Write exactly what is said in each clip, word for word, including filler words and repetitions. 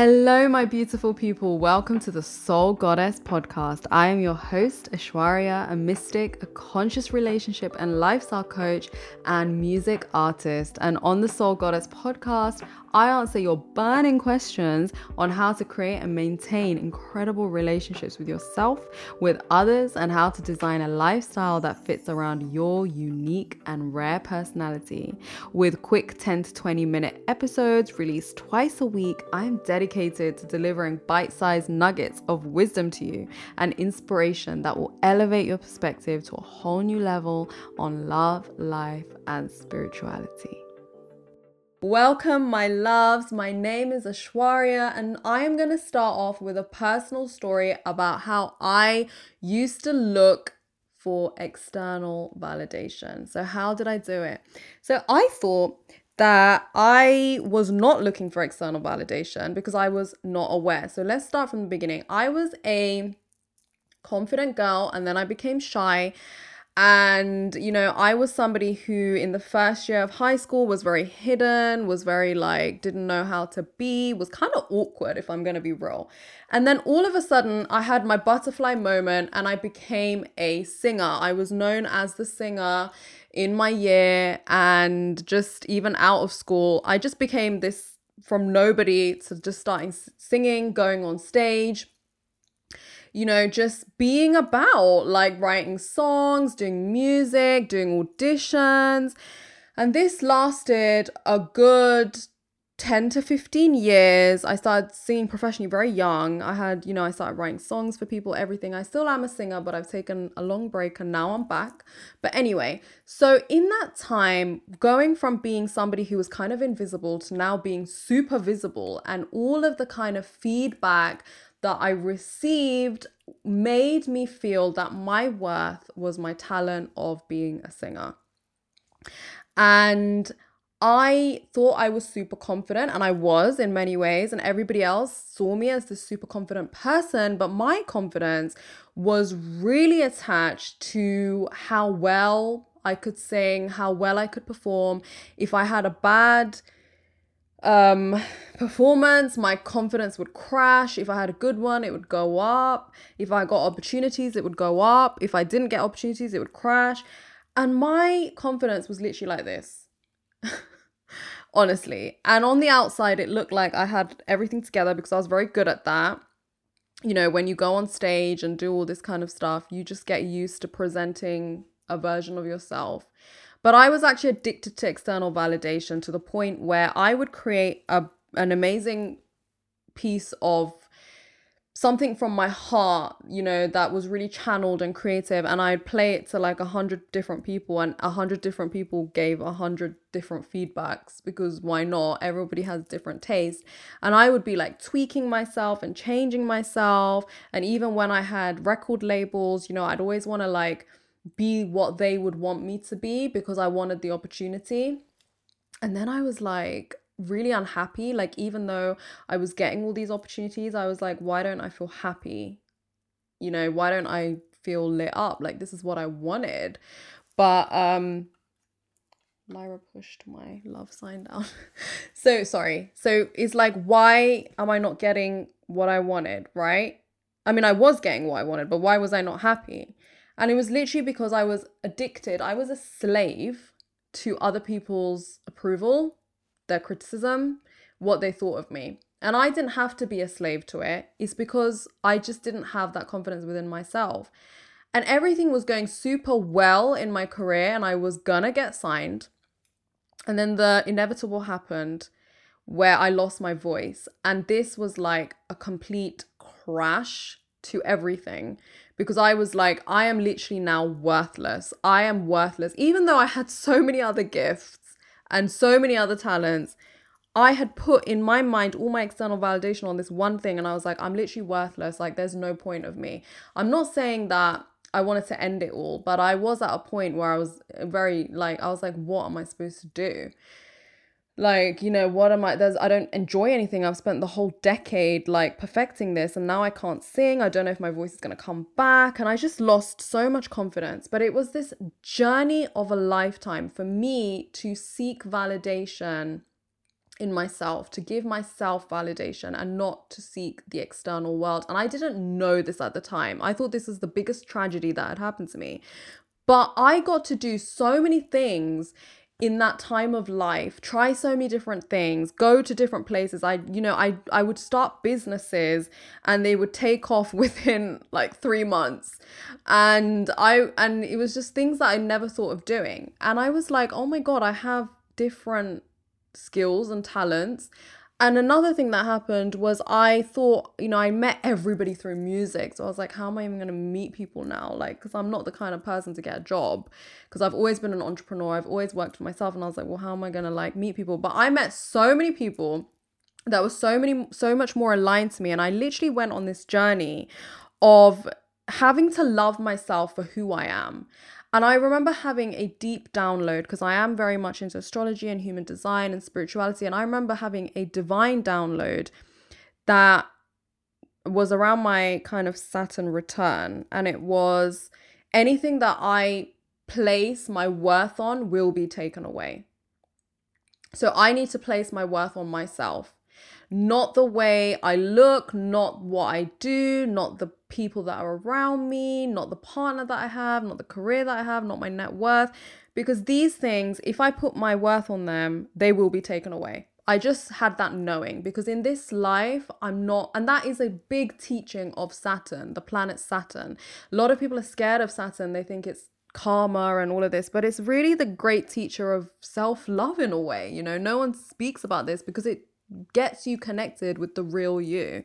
Hello, my beautiful people. Welcome to the Soul Goddess podcast. I am your host, Aishwarya, a mystic, a conscious relationship and lifestyle coach, and music artist. And on the Soul Goddess podcast, I answer your burning questions on how to create and maintain incredible relationships with yourself, with others, and how to design a lifestyle that fits around your unique and rare personality. With quick ten to twenty minute episodes released twice a week, I am dedicated to delivering bite-sized nuggets of wisdom to you and inspiration that will elevate your perspective to a whole new level on love, life, and spirituality. Welcome, my loves. My name is Aishwarya, and I am going to start off with a personal story about how I used to look for external validation. So how did I do it? So I thought that I was not looking for external validation because I was not aware. So let's start from the beginning. I was a confident girl, and then I became shy. And, you know, I was somebody who in the first year of high school was very hidden, was very like, didn't know how to be, was kind of awkward, if I'm going to be real. And then all of a sudden I had my butterfly moment and I became a singer. I was known as the singer in my year, and just even out of school, I just became this from nobody to just starting singing, going on stage. You know, just being about like writing songs, doing music, doing auditions. And this lasted a good ten to fifteen years. I started singing professionally very young. I had, you know, I started writing songs for people, everything. I still am a singer, but I've taken a long break and now I'm back. But anyway, so in that time, going from being somebody who was kind of invisible to now being super visible, and all of the kind of feedback that I received made me feel that my worth was my talent of being a singer. And I thought I was super confident, and I was in many ways, and everybody else saw me as this super confident person, but my confidence was really attached to how well I could sing, how well I could perform. If I had a bad um performance, my confidence would crash. If I had a good one, it would go up. If I got opportunities, it would go up. If I didn't get opportunities, it would crash. And my confidence was literally like this. Honestly. And on the outside, it looked like I had everything together because I was very good at that. You know, when you go on stage and do all this kind of stuff, you just get used to presenting a version of yourself. But I was actually addicted to external validation to the point where I would create a an amazing piece of something from my heart, you know, that was really channeled and creative, and I'd play it to like a hundred different people, and a hundred different people gave a hundred different feedbacks, because why not? Everybody has different tastes. And I would be like tweaking myself and changing myself. And even when I had record labels, you know, I'd always want to like be what they would want me to be because I wanted the opportunity. And then I was like really unhappy. Like, even though I was getting all these opportunities, I was like, why don't I feel happy? You know, why don't I feel lit up? Like, this is what I wanted. But um Lyra pushed my love sign down. So sorry. So it's like, why am I not getting what I wanted, right? I mean, I was getting what I wanted, but why was I not happy? And it was literally because I was addicted. I was a slave to other people's approval, their criticism, what they thought of me. And I didn't have to be a slave to it. It's because I just didn't have that confidence within myself. And everything was going super well in my career, and I was gonna get signed. And then the inevitable happened where I lost my voice. And this was like a complete crash to everything, because I was like, I am literally now worthless. I am worthless. Even though I had so many other gifts and so many other talents, I had put in my mind all my external validation on this one thing. And I was like, I'm literally worthless. Like, there's no point of me. I'm not saying that I wanted to end it all, but I was at a point where I was very like, I was like, what am I supposed to do? Like, you know, what am I, there's, I don't enjoy anything. I've spent the whole decade like perfecting this, and now I can't sing. I don't know if my voice is going to come back. And I just lost so much confidence. But it was this journey of a lifetime for me to seek validation in myself, to give myself validation and not to seek the external world. And I didn't know this at the time. I thought this was the biggest tragedy that had happened to me. But I got to do so many things in that time of life, try so many different things, go to different places. I, you know, I, I would start businesses and they would take off within like three months. And I, and it was just things that I never thought of doing. And I was like, oh my God, I have different skills and talents. And another thing that happened was I thought, you know, I met everybody through music. So I was like, how am I even going to meet people now? Like, because I'm not the kind of person to get a job, because I've always been an entrepreneur. I've always worked for myself. And I was like, well, how am I going to like meet people? But I met so many people that were so many, so much more aligned to me. And I literally went on this journey of having to love myself for who I am. And I remember having a deep download, because I am very much into astrology and human design and spirituality. And I remember having a divine download that was around my kind of Saturn return. And it was, anything that I place my worth on will be taken away. So I need to place my worth on myself. Not the way I look, not what I do, not the people that are around me, not the partner that I have, not the career that I have, not my net worth. Because these things, if I put my worth on them, they will be taken away. I just had that knowing, because in this life, I'm not, and that is a big teaching of Saturn, the planet Saturn. A lot of people are scared of Saturn. They think it's karma and all of this, but it's really the great teacher of self-love in a way. You know, no one speaks about this because it gets you connected with the real you.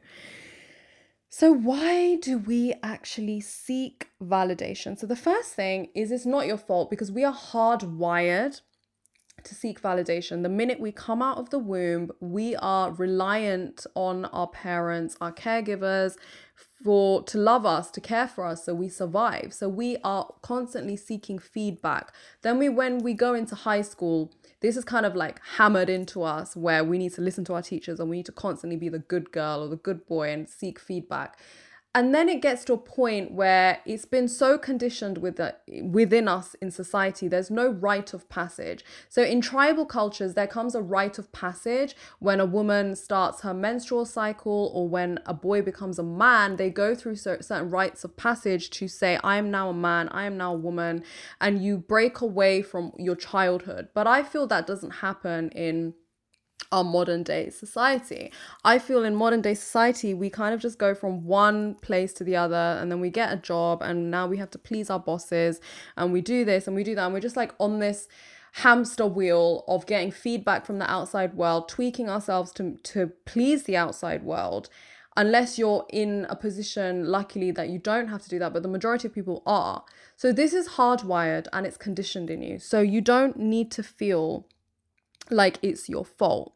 So why do we actually seek validation? So the first thing is, it's not your fault, because we are hardwired to seek validation. The minute we come out of the womb, we are reliant on our parents, our caregivers, for to love us, to care for us, so we survive. So we are constantly seeking feedback. Then we, when we go into high school, this is kind of like hammered into us, where we need to listen to our teachers and we need to constantly be the good girl or the good boy and seek feedback. And then it gets to a point where it's been so conditioned with the, within us in society, there's no rite of passage. So in tribal cultures, there comes a rite of passage when a woman starts her menstrual cycle, or when a boy becomes a man. They go through certain rites of passage to say, I am now a man, I am now a woman, and you break away from your childhood. But I feel that doesn't happen in our modern day society. I feel in modern day society, we kind of just go from one place to the other, and then we get a job, and now we have to please our bosses, and we do this and we do that, and we're just like on this hamster wheel of getting feedback from the outside world, tweaking ourselves to to please the outside world. Unless you're in a position, luckily, that you don't have to do that, but the majority of people are. So this is hardwired and it's conditioned in you. So you don't need to feel like it's your fault.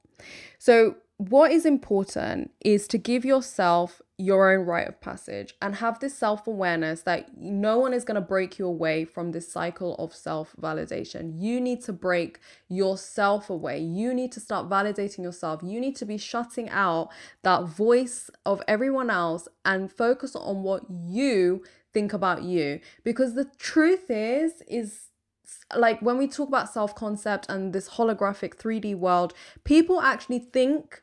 So what is important is to give yourself your own rite of passage and have this self-awareness that no one is going to break you away from this cycle of self-validation. You need to break yourself away. You need to start validating yourself. You need to be shutting out that voice of everyone else and focus on what you think about you. Because the truth is, is like when we talk about self-concept and this holographic three D world, people actually think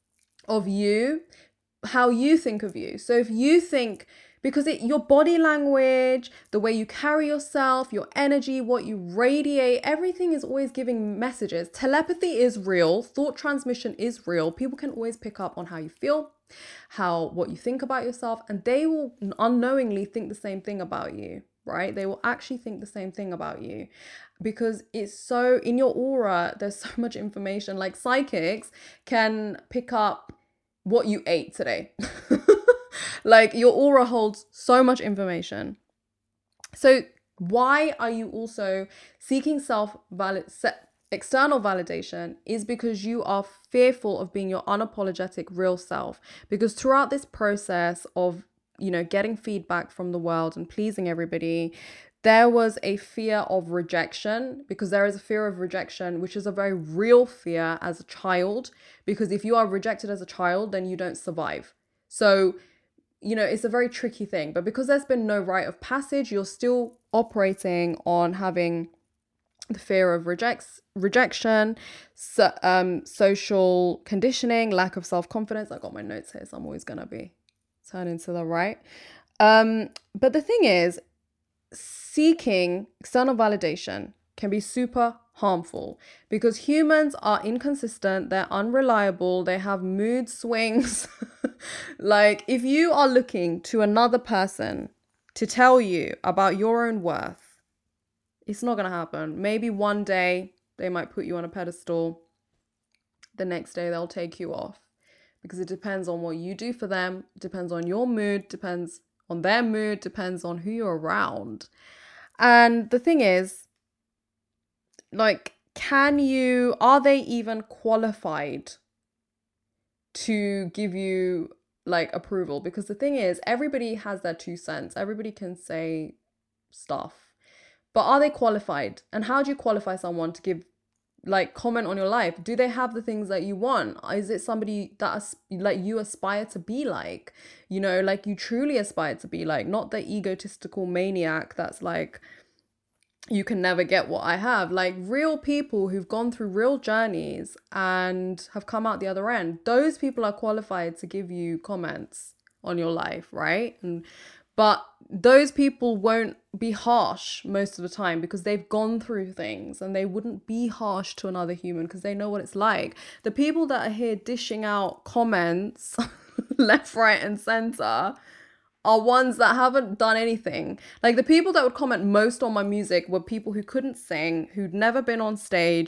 of you how you think of you. So if you think, because it, your body language, the way you carry yourself, your energy, what you radiate, everything is always giving messages. Telepathy is real. Thought transmission is real. People can always pick up on how you feel, how, what you think about yourself, and they will unknowingly think the same thing about you. Right? They will actually think the same thing about you, because it's so in your aura, there's so much information. Like psychics can pick up what you ate today. Like your aura holds so much information. So why are you also seeking self valid external validation? Is because you are fearful of being your unapologetic real self. Because throughout this process of, you know, getting feedback from the world and pleasing everybody, there was a fear of rejection, because there is a fear of rejection, which is a very real fear as a child, because if you are rejected as a child, then you don't survive. So, you know, it's a very tricky thing, but because there's been no rite of passage, you're still operating on having the fear of rejects rejection, so, um, social conditioning, lack of self-confidence. I got my notes here, so I'm always gonna be turning to the right. Um, but the thing is, seeking external validation can be super harmful because humans are inconsistent, they're unreliable, they have mood swings. Like, if you are looking to another person to tell you about your own worth, it's not going to happen. Maybe one day they might put you on a pedestal, the next day they'll take you off, because it depends on what you do for them, it depends on your mood, depends on their mood, depends on who you're around. And the thing is, like, can you, are they even qualified to give you like approval? Because the thing is, everybody has their two cents. Everybody can say stuff, but are they qualified? And how do you qualify someone to give like comment on your life? Do they have the things that you want? Is it somebody that as- like you aspire to be like, you know, like you truly aspire to be like, not the egotistical maniac that's like, you can never get what I have. Like, real people who've gone through real journeys and have come out the other end, those people are qualified to give you comments on your life, right? And but those people won't be harsh most of the time because they've gone through things, and they wouldn't be harsh to another human because they know what it's like. The people that are here dishing out comments left, right, and center are ones that haven't done anything. Like, the people that would comment most on my music were people who couldn't sing, who'd never been on stage,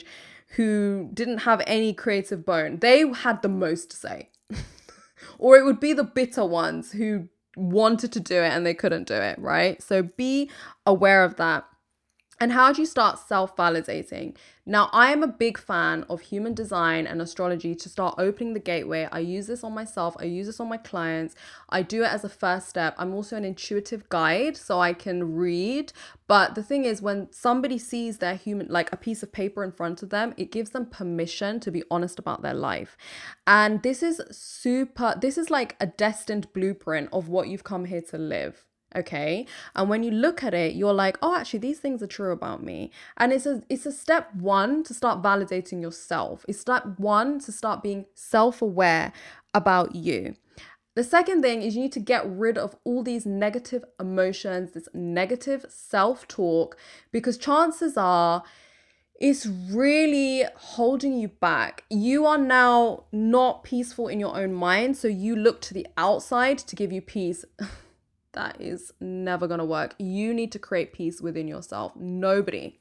who didn't have any creative bone. They had the most to say. Or it would be the bitter ones who wanted to do it and they couldn't do it, right? So be aware of that. And how do you start self-validating? Now, I am a big fan of human design and astrology to start opening the gateway. I use this on myself. I use this on my clients. I do it as a first step. I'm also an intuitive guide, so I can read. But the thing is, when somebody sees their human, like a piece of paper in front of them, it gives them permission to be honest about their life. And this is super, this is like a destined blueprint of what you've come here to live. Okay. And when you look at it, you're like, oh, actually, these things are true about me. And it's a it's a step one to start validating yourself. It's step one to start being self-aware about you. The second thing is you need to get rid of all these negative emotions, this negative self-talk, because chances are it's really holding you back. You are now not peaceful in your own mind, so you look to the outside to give you peace. That is never going to work. You need to create peace within yourself. Nobody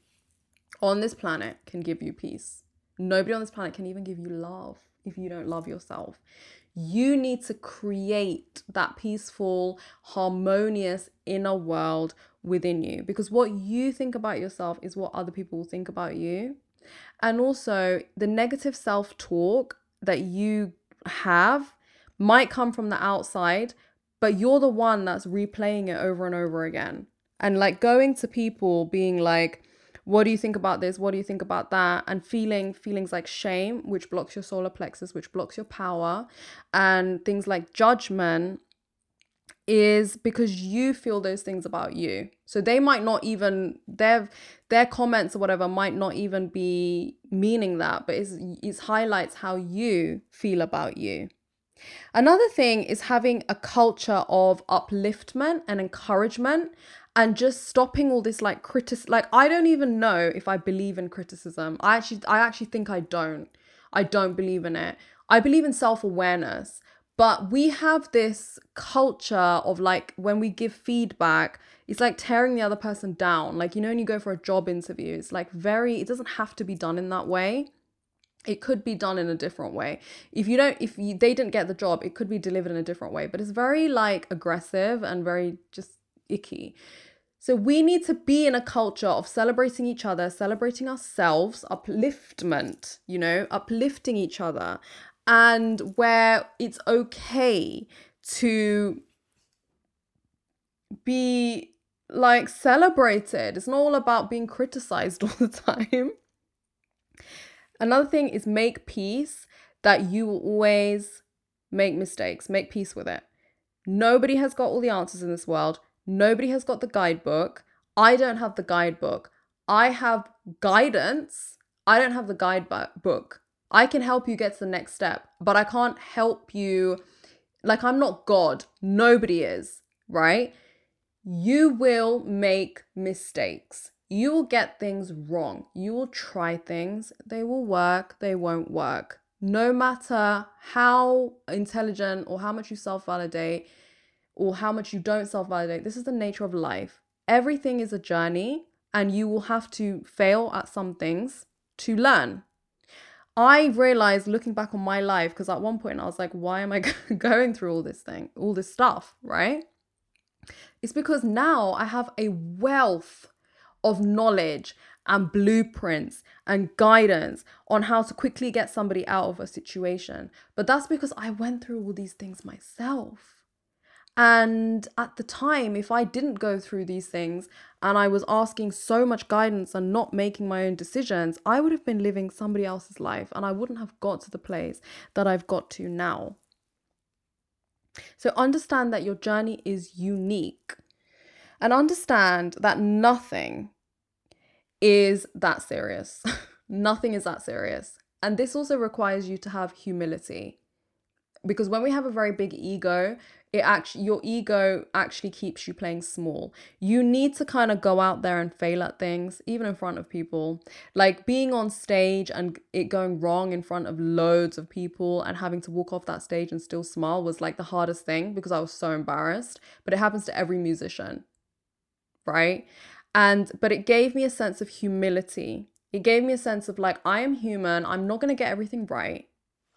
on this planet can give you peace. Nobody on this planet can even give you love if you don't love yourself. You need to create that peaceful, harmonious inner world within you, because what you think about yourself is what other people will think about you. And also, the negative self-talk that you have might come from the outside, but you're the one that's replaying it over and over again. And like going to people being like, what do you think about this? What do you think about that? And feeling feelings like shame, which blocks your solar plexus, which blocks your power, and things like judgment, is because you feel those things about you. So they might not even, their their comments or whatever might not even be meaning that, but it's, it highlights how you feel about you. Another thing is having a culture of upliftment and encouragement, and just stopping all this like critic. Like, I don't even know if I believe in criticism. I actually, I actually think I don't. I don't believe in it. I believe in self-awareness, but we have this culture of like, when we give feedback, it's like tearing the other person down. Like, you know, when you go for a job interview, it's like very, it doesn't have to be done in that way. It could be done in a different way. If you don't, if you, they didn't get the job, it could be delivered in a different way, but it's very like aggressive and very just icky. So we need to be in a culture of celebrating each other, celebrating ourselves, upliftment, you know, uplifting each other, and where it's okay to be like celebrated. It's not all about being criticized all the time. Another thing is make peace that you will always make mistakes. Make peace with it. Nobody has got all the answers in this world. Nobody has got the guidebook. I don't have the guidebook. I have guidance. I don't have the guide book. I can help you get to the next step, but I can't help you. Like, I'm not God. Nobody is, right? You will make mistakes. You will get things wrong. You will try things. They will work. They won't work. No matter how intelligent or how much you self-validate or how much you don't self-validate, this is the nature of life. Everything is a journey, and you will have to fail at some things to learn. I realized looking back on my life, because at one point I was like, why am I going through all this thing, all this stuff, right? It's because now I have a wealth of knowledge and blueprints and guidance on how to quickly get somebody out of a situation. But that's because I went through all these things myself. And at the time, if I didn't go through these things and I was asking so much guidance and not making my own decisions, I would have been living somebody else's life and I wouldn't have got to the place that I've got to now. So understand that your journey is unique, and understand that nothing is that serious. Nothing is that serious. And this also requires you to have humility. Because when we have a very big ego, it actually, your ego actually keeps you playing small. You need to kind of go out there and fail at things, even in front of people. Like being on stage and it going wrong in front of loads of people and having to walk off that stage and still smile was like the hardest thing, because I was so embarrassed. But it happens to every musician, right? And but it gave me a sense of humility. It gave me a sense of like, I am human. I'm not going to get everything right.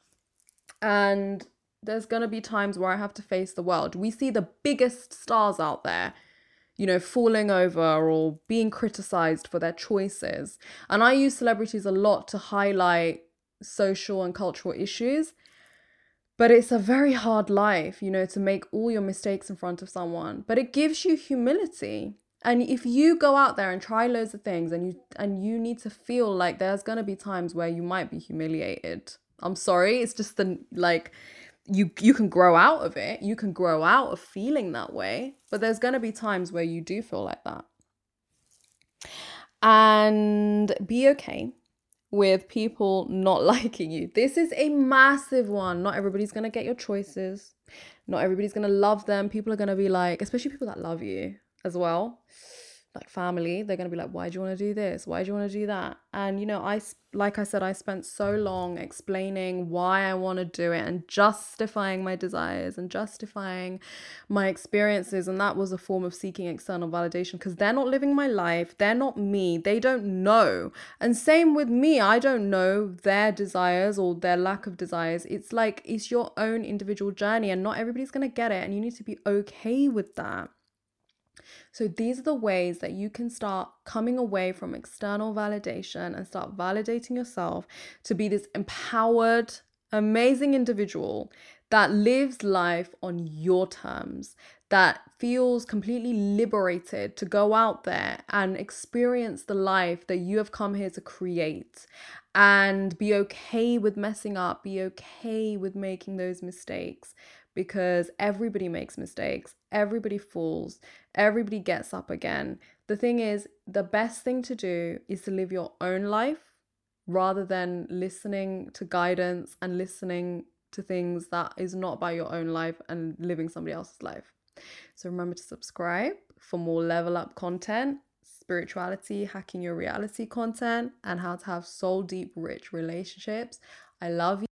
And there's going to be times where I have to face the world. We see the biggest stars out there, you know, falling over or being criticized for their choices. And I use celebrities a lot to highlight social and cultural issues. But it's a very hard life, you know, to make all your mistakes in front of someone. But it gives you humility. And if you go out there and try loads of things and you and you need to feel like there's going to be times where you might be humiliated. I'm sorry, it's just the like you you can grow out of it. You can grow out of feeling that way, but there's going to be times where you do feel like that. And be okay with people not liking you. This is a massive one. Not everybody's going to get your choices. Not everybody's going to love them. People are going to be like, especially people that love you as well, like family, they're going to be like, why do you want to do this? Why do you want to do that? And, you know, I, like I said, I spent so long explaining why I want to do it and justifying my desires and justifying my experiences. And that was a form of seeking external validation, because they're not living my life. They're not me. They don't know. And same with me. I don't know their desires or their lack of desires. It's like, it's your own individual journey, and not everybody's going to get it. And you need to be okay with that. So these are the ways that you can start coming away from external validation and start validating yourself to be this empowered, amazing individual that lives life on your terms, that feels completely liberated to go out there and experience the life that you have come here to create, and be okay with messing up, be okay with making those mistakes, because everybody makes mistakes, everybody falls, everybody gets up again. The thing is, the best thing to do is to live your own life rather than listening to guidance and listening to things that is not about your own life and living somebody else's life. So remember to subscribe for more level up content, spirituality, hacking your reality content, and how to have soul deep, rich relationships. I love you.